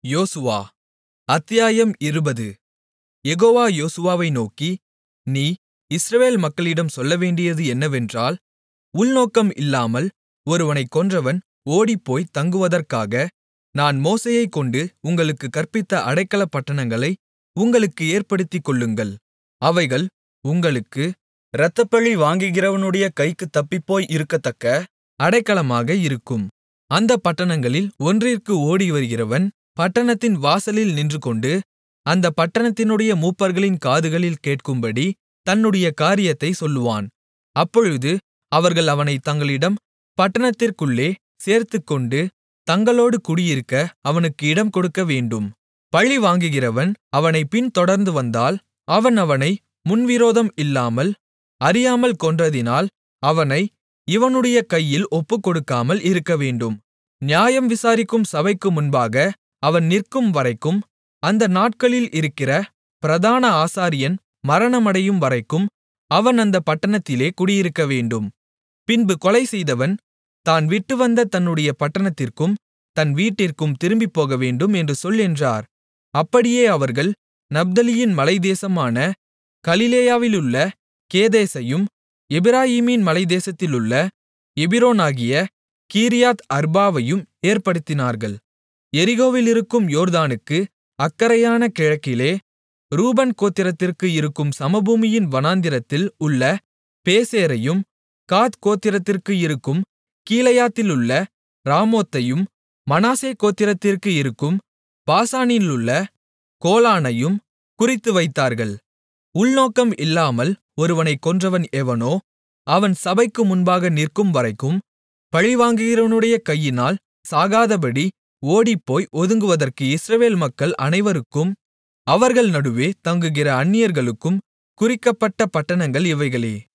யோசுவா அத்தியாயம் 20 யெகோவா யோசுவாவை நோக்கி நீ இஸ்ரவேல் மக்களிடம் சொல்லவேண்டியது என்னவென்றால் உள்நோக்கம் இல்லாமல் ஒருவனைக் கொன்றவன் ஓடிப்போய்த் தங்குவதற்காக நான் மோசேயைக்கொண்டு உங்களுக்குக் கற்பித்த அடைக்கலப் பட்டணங்களை உங்களுக்கு ஏற்படுத்திக்கொள்ளுங்கள் அவைகள் உங்களுக்கு இரத்தப்பழி வாங்குகிறவனுடைய கைக்குத் தப்பிப்போய் இருக்கத்தக்க அடைக்கலமாக இருக்கும் அந்தப் பட்டணங்களில் ஒன்றிற்கு ஓடிவருகிறவன் பட்டணத்தின் வாசலில் நின்றுகொண்டு அந்தப் பட்டணத்தினுடைய மூப்பர்களின் காதுகளில் கேட்கும்படி தன்னுடைய காரியத்தைச் சொல்லுவான் அப்பொழுது அவர்கள் அவனைத் தங்களிடம் பட்டணத்திற்குள்ளே சேர்த்துக்கொண்டு தங்களோடு குடியிருக்க அவனுக்கு இடம் கொடுக்கவேண்டும் பழிவாங்குகிறவன் அவனைப் பின்தொடர்ந்து வந்தால் அவன் அவனை முன்விரோதம் இல்லாமல் அறியாமல் கொன்றதினால் அவனை இவனுடைய கையில் ஒப்புக்கொடுக்காமல் இருக்கவேண்டும் நியாயம் விசாரிக்கும் சபைக்கு முன்பாக அவன் நிற்கும் வரைக்கும் அந்த நாட்களில் இருக்கிற பிரதான ஆசாரியன் மரணமடையும் வரைக்கும் அவன் அந்தப் பட்டணத்திலே குடியிருக்கவேண்டும் பின்பு கொலைசெய்தவன் தான் விட்டுவந்த தன்னுடைய பட்டணத்திற்கும் தன் வீட்டிற்கும் திரும்பிப்போகவேண்டும் என்று சொல் என்றார் அப்படியே அவர்கள் நப்தலியின் மலைத்தேசமான கலிலேயாவிலுள்ள கேதேசையும் எப்பிராயீமின் மலைத்தேசத்திலுள்ள எபிரோனாகிய கீரியாத் அர்பாவையும் ஏற்படுத்தினார்கள் எரிகோவிலிருக்கும் யோர்தானுக்கு அக்கரையான கிழக்கிலே ரூபன் கோத்திரத்திற்கு இருக்கும் சமபூமியின் வனாந்திரத்தில் உள்ள பேசேரையும் காத் கோத்திரத்திற்கு இருக்கும் கீலேயாத்திலுள்ள ராமோத்தையும் மனாசே கோத்திரத்திற்கு இருக்கும் பாசானிலுள்ள கோலானையும் குறித்துவைத்தார்கள் உள்நோக்கம் இல்லாமல் ஒருவனைக் கொன்றவன் எவனோ அவன் சபைக்கு முன்பாக நிற்கும் வரைக்கும் பழிவாங்குகிறவனுடைய கையினால் சாகாதபடி ஓடிப்போய் ஒதுங்குவதற்கு இஸ்ரவேல் மக்கள் அனைவருக்கும் அவர்கள் நடுவே தங்குகிற அந்நியர்களுக்கும் குறிக்கப்பட்ட பட்டணங்கள் இவைகளே